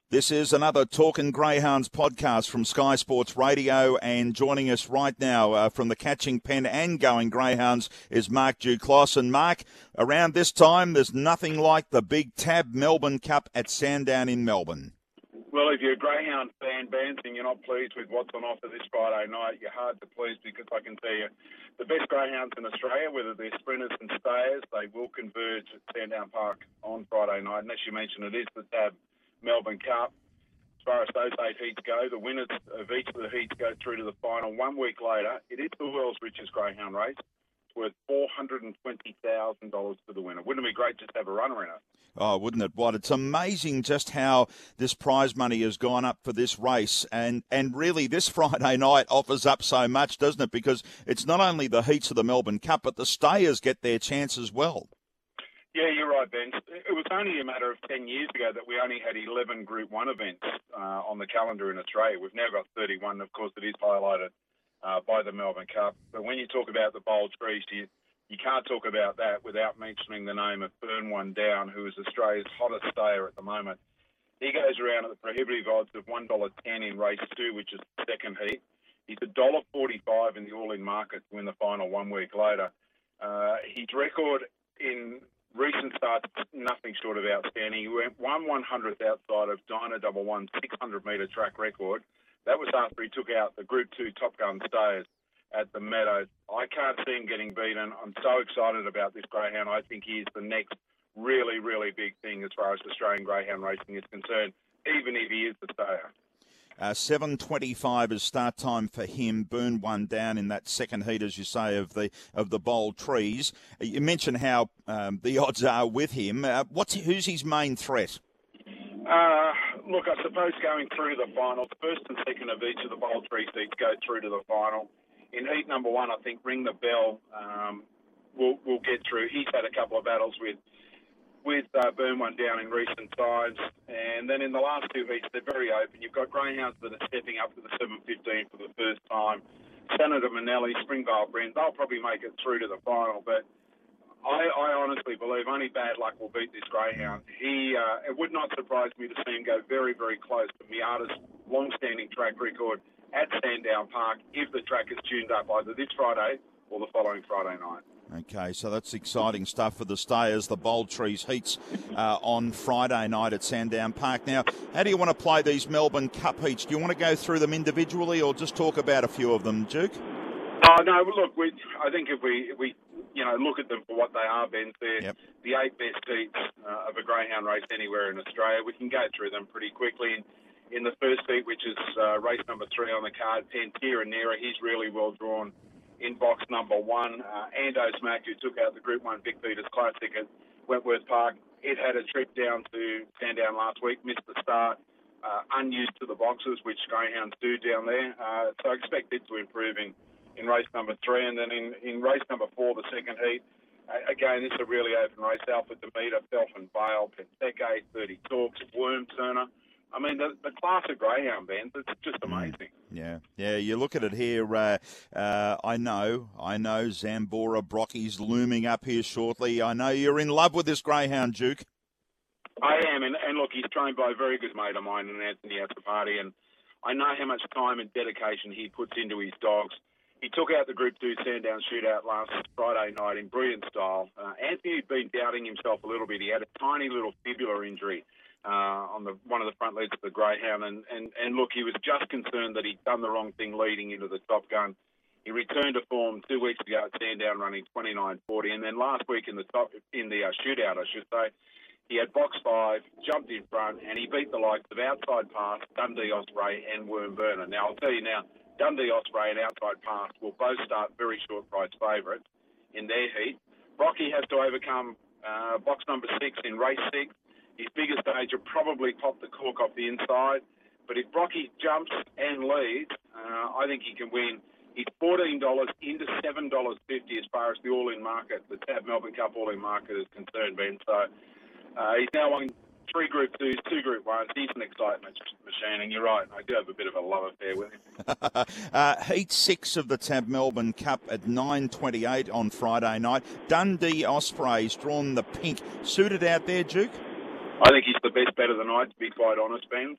This is another Talkin' Greyhounds podcast from Sky Sports Radio, and joining us right now from the Catching Pen and Going Greyhounds is Mark Duclos. And Mark, around this time, there's nothing like the big Tab Melbourne Cup at Sandown in Melbourne. Well, if you're a Greyhound fan, Bance, and you're not pleased with what's on offer this Friday night, you're hard to please, because I can tell you the best Greyhounds in Australia, whether they're sprinters and stayers, they will converge at Sandown Park on Friday night. And as you mentioned, it is the Tab Melbourne Cup. As far as those 8 heats go, the winners of each of the heats go through to the final. 1 week later, it is the world's richest greyhound race. It's worth $420,000 for the winner. Wouldn't it be great just to have a runner in it? Oh, wouldn't it? What? It's amazing just how this prize money has gone up for this race. And really, this Friday night offers up so much, doesn't it? Because it's not only the heats of the Melbourne Cup, but the stayers get their chance as well. Yeah, you're right, Ben. It was only a matter of 10 years ago that we only had 11 Group 1 events on the calendar in Australia. We've now got 31. Of course, it is highlighted by the Melbourne Cup. But when you talk about the Bold Trees, you can't talk about that without mentioning the name of Burn One Down, who is Australia's hottest stayer at the moment. He goes around at the prohibitive odds of $1.10 in race 2, which is the second heat. He's $1.45 in the all-in market to win the final 1 week later. His record in recent starts, nothing short of outstanding. He went 1/100th outside of Dinah Double One 600-metre track record. That was after he took out the Group 2 Top Gun stayers at the Meadows. I can't see him getting beaten. I'm so excited about this greyhound. I think he is the next really, really big thing as far as Australian greyhound racing is concerned, even if he is the stayer. 7:25 is start time for him. Burn One Down in that second heat, as you say, of the Bold Trees. You mentioned how the odds are with him. Who's his main threat? Look, I suppose going through to the final, first and second of each of the Bold Tree seats go through to the final. In heat number 1, I think Ring the Bell will get through. He's had a couple of battles with Burn One Down in recent times. And then in the last 2 heats, they're very open. You've got greyhounds that are stepping up to the 7:15 for the first time. Senator Manelli, Springvale Brent, they'll probably make it through to the final. But I honestly believe only bad luck will beat this greyhound. It would not surprise me to see him go very, very close to Miata's long-standing track record at Sandown Park if the track is tuned up either this Friday or the following Friday night. Okay, so that's exciting stuff for the stayers. The Bold Trees heats on Friday night at Sandown Park. Now, how do you want to play these Melbourne Cup heats? Do you want to go through them individually or just talk about a few of them, Duke? No, look, I think if we look at them for what they are, Ben, they're the 8 best heats of a greyhound race anywhere in Australia. We can go through them pretty quickly. In the first heat, which is race number 3 on the card, Pantera Nera, he's really well drawn in box number 1. Andos Mac, who took out the Group 1 Vic Peters Classic at Wentworth Park, it had a trip down to Sandown last week, missed the start, unused to the boxes, which greyhounds do down there. So I expect it to improve in race number 3. And then in race number 4, the second heat, again, this is a really open race. Alpha Demeter, Felton Vale, Penteke, 30 Talks, Worm Turner. I mean, the class of greyhound bands, it's just amazing. Yeah. You look at it here. I know Zambora Brocky's looming up here shortly. I know you're in love with this greyhound, Duke. I am, and look, he's trained by a very good mate of mine, Anthony Azzopardi, and I know how much time and dedication he puts into his dogs. He took out the Group 2 Sandown shootout last Friday night in brilliant style. Anthony had been doubting himself a little bit. He had a tiny little fibular injury on one of the front legs of the greyhound, and look, he was just concerned that he'd done the wrong thing leading into the Top Gun. He returned to form 2 weeks ago at Sandown running 29.40, and then last week in the shootout, I should say, he had box 5, jumped in front, and he beat the likes of Outside Pass, Dundee Osprey, and Worm Burner. Now, I'll tell you now, Dundee Osprey and Outside Pass will both start very short price favourites in their heat. Brocky has to overcome box number 6 in race 6. His biggest danger probably popped the cork off the inside. But if Brocky jumps and leads, I think he can win. He's $14 into $7.50 as far as the all-in market, the Tab Melbourne Cup all-in market is concerned, Ben. So he's now on 3 Group 2s, 2 Group 1s. He's an excitement machine, and you're right, I do have a bit of a love affair with him. Heat 6 of the Tab Melbourne Cup at 9:28 on Friday night. Dundee Osprey's drawn the pink. Suited out there, Duke? I think he's the best bet of the night, to be quite honest, Ben.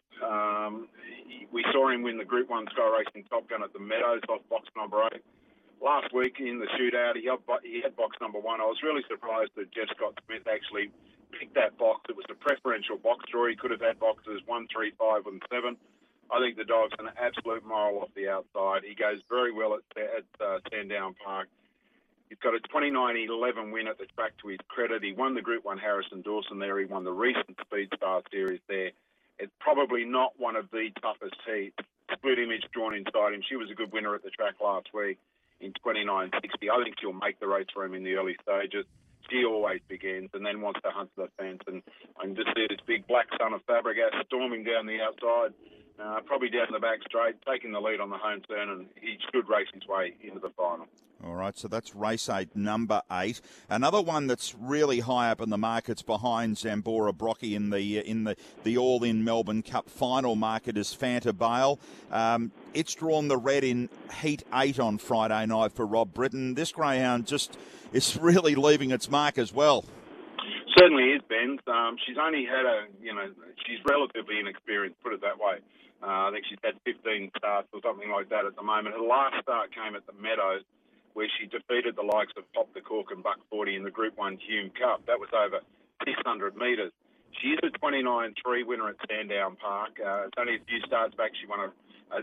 We saw him win the Group 1 Sky Racing Top Gun at the Meadows off box number 8. Last week in the shootout, he had box number 1. I was really surprised that Jeff Scott Smith actually picked that box. It was a preferential box draw. He could have had boxes 1, 3, 5 and 7. I think the dog's an absolute mile off the outside. He goes very well at Sandown Park. He's got a 29-11 win at the track to his credit. He won the Group 1 Harrison Dawson there. He won the recent Speed Star Series there. It's probably not one of the toughest heats. Split Image drawn inside him. She was a good winner at the track last week in 29.60. I think she'll make the race for him in the early stages. She always begins and then wants to hunt to the fence. And I can just see this big black son of Fabregas storming down the outside, probably down the back straight, taking the lead on the home turn, and he should race his way into the final. All right, so that's race 8, number 8. Another one that's really high up in the markets behind Zambora Brocky in the All-In Melbourne Cup final market is Fanta Bale. It's drawn the red in Heat 8 on Friday night for Rob Britton. This greyhound just is really leaving its mark as well. Certainly is, Ben. She's only had she's relatively inexperienced, put it that way. I think she's had 15 starts or something like that at the moment. Her last start came at the Meadows, where she defeated the likes of Pop the Cork and Buck 40 in the Group 1 Hume Cup. That was over 600 metres. She is a 29-3 winner at Sandown Park. It's only a few starts back. She won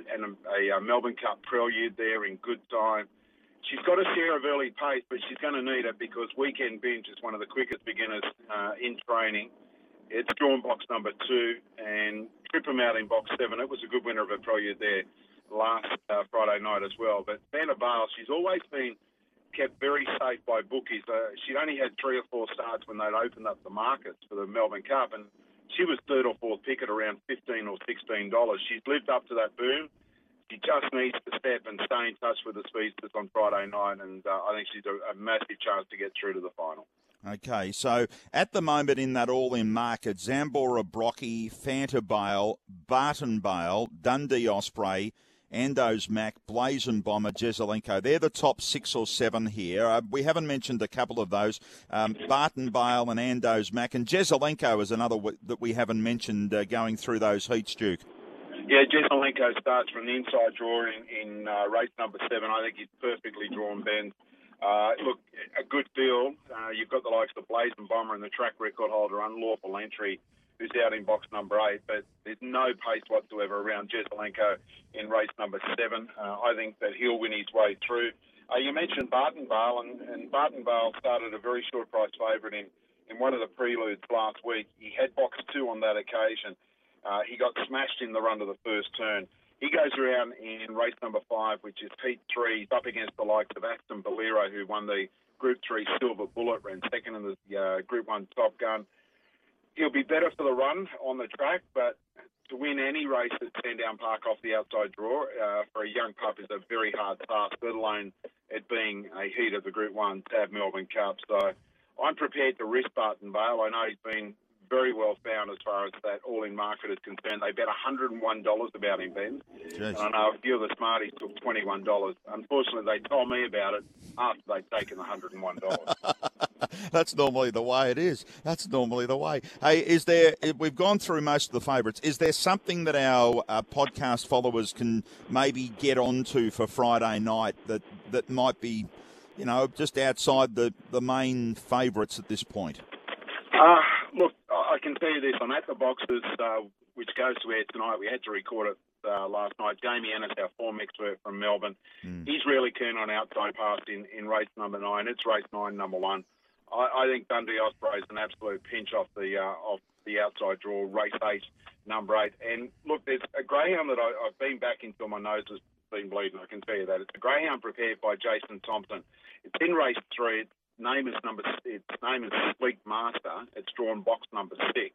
a Melbourne Cup prelude there in good time. She's got a share of early pace, but she's going to need it because Weekend Binge is one of the quickest beginners in training. It's drawn box number 2 and Trip 'em out in box 7. It was a good winner of a prelude there last Friday night as well. But Fanta Bale, she's always been kept very safe by bookies. She'd only had 3 or 4 starts when they'd opened up the markets for the Melbourne Cup, and she was 3rd or 4th pick at around $15 or $16. She's lived up to that boom. She just needs to step and stay in touch with the speedsters on Friday night, and I think she's a massive chance to get through to the final. Okay, so at the moment in that all-in market, Zambora Brocky, Fanta Bale, Barton Bale, Dundee Osprey, Ando's Mac, Blazon Bomber, Jesselenko. They're the top 6 or 7 here. We haven't mentioned a couple of those. Barton Bale and Ando's Mac, and Jesselenko is another that we haven't mentioned going through those heats, Duke. Yeah, Jesselenko starts from the inside draw in race number 7. I think he's perfectly drawn, Ben. Look, a good field. You've got the likes of Blazon Bomber and the track record holder, Unlawful Entry, who's out in box number 8, but there's no pace whatsoever around Jesselenko in race number 7. I think that he'll win his way through. You mentioned Barton Bale, and Barton Bale started a very short price favourite in one of the preludes last week. He had box 2 on that occasion. He got smashed in the run to the first turn. He goes around in race number 5, which is Heat 3. He's up against the likes of Aston Bolero, who won the Group 3 Silver Bullet, ran second in the Group 1 Top Gun. He'll be better for the run on the track, but to win any race at Sandown Park off the outside draw for a young pup is a very hard task, let alone it being a heat of the Group 1 TAB Melbourne Cup. So I'm prepared to risk Barton Bale. I know he's been very well found as far as that all-in market is concerned. They bet $101 about him, Ben. And I know a few of the smarties took $21. Unfortunately, they told me about it after they'd taken the $101. That's normally the way it is. That's normally the way. Hey, we've gone through most of the favourites. Is there something that our podcast followers can maybe get onto for Friday night that might be, just outside the main favourites at this point? Look, I can tell you this. I'm at the boxes, which goes to air tonight. We had to record it last night. Jamie Ennis, our form expert from Melbourne, he's really keen on outside pass in race number 9. It's race 9, number 1. I think Dundee Osprey is an absolute pinch off the outside draw, race 8, number 8. And look, there's a greyhound that I've been back until my nose has been bleeding. I can tell you that. It's a greyhound prepared by Jason Thompson. It's in race 3. Its name is Sleek Master. It's drawn box number 6.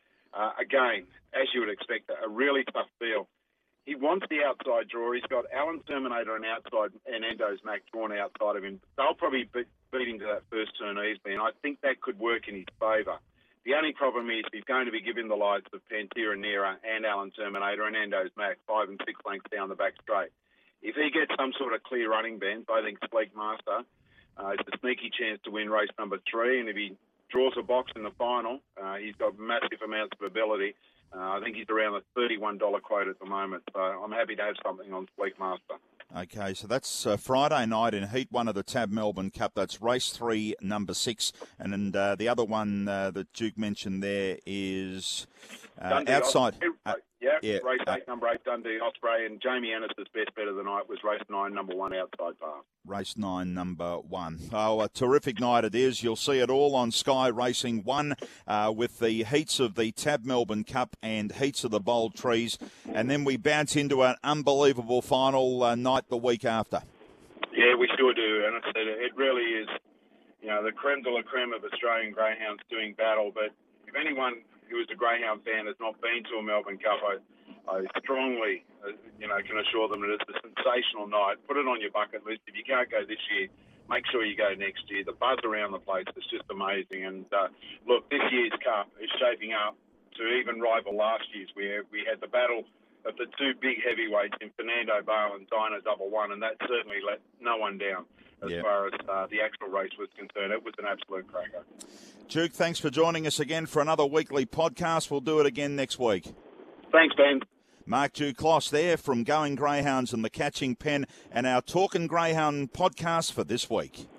Again, as you would expect, a really tough field. He wants the outside draw. He's got Alan Terminator and Endo's Mac drawn outside of him. They'll probably beat him to that first turn easily, and I think that could work in his favour. The only problem is he's going to be given the lights of Pantera Nera and Alan Terminator and Endo's Mac 5 and 6 lengths down the back straight. If he gets some sort of clear running, Ben, I think Sleek Master it's a sneaky chance to win race number 3, and if he draws a box in the final. He's got massive amounts of ability. I think he's around the $31 quote at the moment, so I'm happy to have something on Sleek Master. Okay, so that's Friday night in Heat 1 of the Tab Melbourne Cup. That's race 3, number 6. And then the other one that Duke mentioned there is outside. Race 8, number 8, Dundee Osprey, and Jamie Ennis's best bet of the night was race 9, number 1, Outside Path. Race 9, number 1. Oh, a terrific night it is. You'll see it all on Sky Racing 1 with the heats of the Tab Melbourne Cup and heats of the Bold Trees. And then we bounce into an unbelievable final night the week after. Yeah, we sure do. And it really is, the creme de la creme of Australian greyhounds doing battle. But if anyone who is a greyhound fan has not been to a Melbourne Cup, I strongly, can assure them that it's a sensational night. Put it on your bucket list. If you can't go this year, make sure you go next year. The buzz around the place is just amazing. And look, this year's Cup is shaping up to even rival last year's, where we had the battle of the two big heavyweights in Fernando Bale and Dyna Double One, and that certainly let no one down as far as the actual race was concerned. It was an absolute cracker. Duke, thanks for joining us again for another weekly podcast. We'll do it again next week. Thanks, Ben. Mark Duclos there from Going Greyhounds and the Catching Pen, and our Talking Greyhound podcast for this week.